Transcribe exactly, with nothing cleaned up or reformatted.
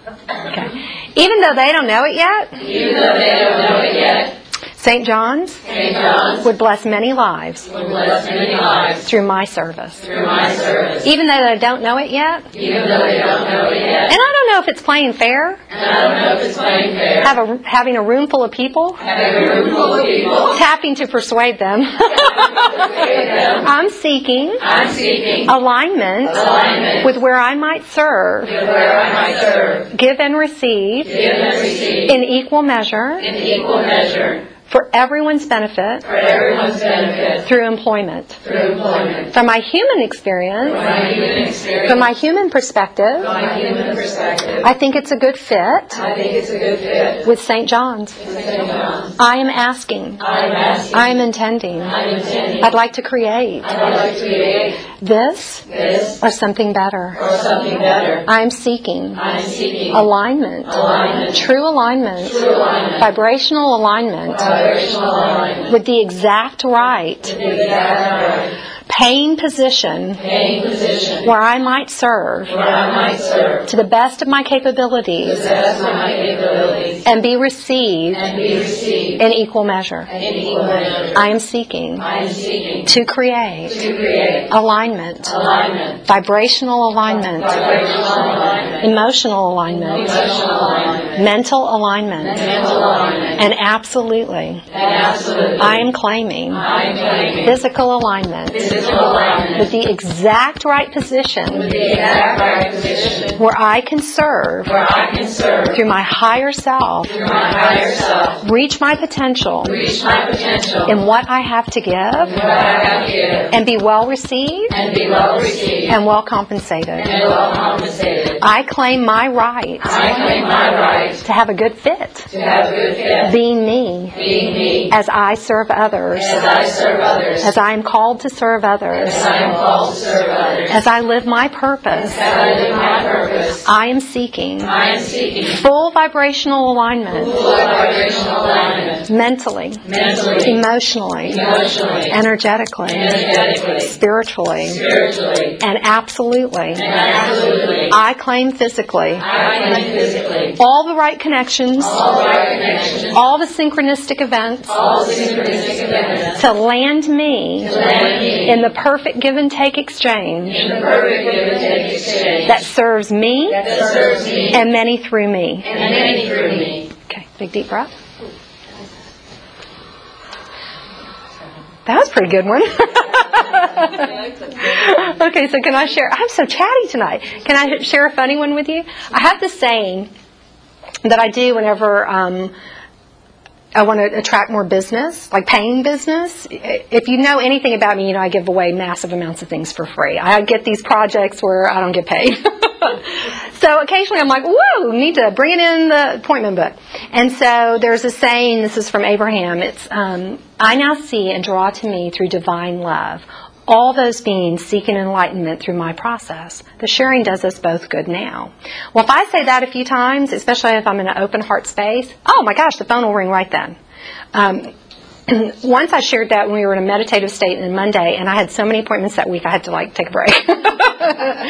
Okay. Even though they don't know it yet, even though they don't know it yet, Saint John's, Saint John's would bless many lives, would bless many lives through my service. through my service. Even though they don't know it yet, Even though they don't know it yet. and I don't know if it's playing fair, And I don't know if it's playing fair. have a, having a room full of people, Having a room full of people. tapping to persuade them. I'm seeking I'm seeking alignment, alignment with where I might serve, with where I might serve, give and receive give and receive in equal measure in equal measure for everyone's benefit for everyone's benefit through employment. through employment. From my human experience, From my human experience, from my human perspective, from my human perspective, I think it's a good fit I think it's a good fit with Saint John's. with Saint John's. I am asking, I'm asking, I am intending, I'm intending, I'd like to create I'd like to create this this or something better. or something better. I am seeking I'm seeking alignment, alignment, true alignment, true alignment, vibrational alignment vibrational alignment, with the exact right the exact right, paying position paying position where I might serve where I might serve to the best of my to capabilities the best of my capabilities and be received and be received in equal measure. in equal measure. I am seeking I am seeking to create to create alignment, alignment, vibrational alignment, vibrational alignment, emotional alignment, emotional alignment, mental alignment, mental alignment, and absolutely, and absolutely, I am claiming I am claiming physical alignment physical alignment with the exact right position with the exact right position where I can serve where I can serve through my higher self, through my higher self, reach my potential reach my potential in what I have to give, what I have to give, and be well received and be well received and well compensated. and well compensated. I claim my right I claim my right to have a good fit, to have a good fit, being me, being me, as I serve others, as I serve others, as I am called to serve others, as I am called to serve others, as I live my purpose. as I live my purpose. I am seeking I am seeking full vibrational alignment, full vibrational alignment, mentally, mentally, emotionally, emotionally, energetically, energetically, spiritually, spiritually, and absolutely. and absolutely. I claim physically I claim physically all the right connections, all the right connections, all the synchronistic events all synchronistic events to land me to land me in the perfect give and take exchange in the perfect give and take exchange that serves me that serves me and many through me. and many through me. Okay, big deep breath. That was a pretty good one. Okay, so can I share? I'm so chatty tonight. Can I share a funny one with you? I have this saying that I do whenever um, I want to attract more business, like paying business. If you know anything about me, you know I give away massive amounts of things for free. I get these projects where I don't get paid. So occasionally I'm like, whoa, need to bring it in the appointment book. And so there's a saying, this is from Abraham, it's, um, I now see and draw to me through divine love all those beings seeking enlightenment through my process. The sharing does us both good now. Well, if I say that a few times, especially if I'm in an open heart space, oh my gosh, the phone will ring right then. Um, once I shared that when we were in a meditative state on Monday, and I had so many appointments that week, I had to like take a break.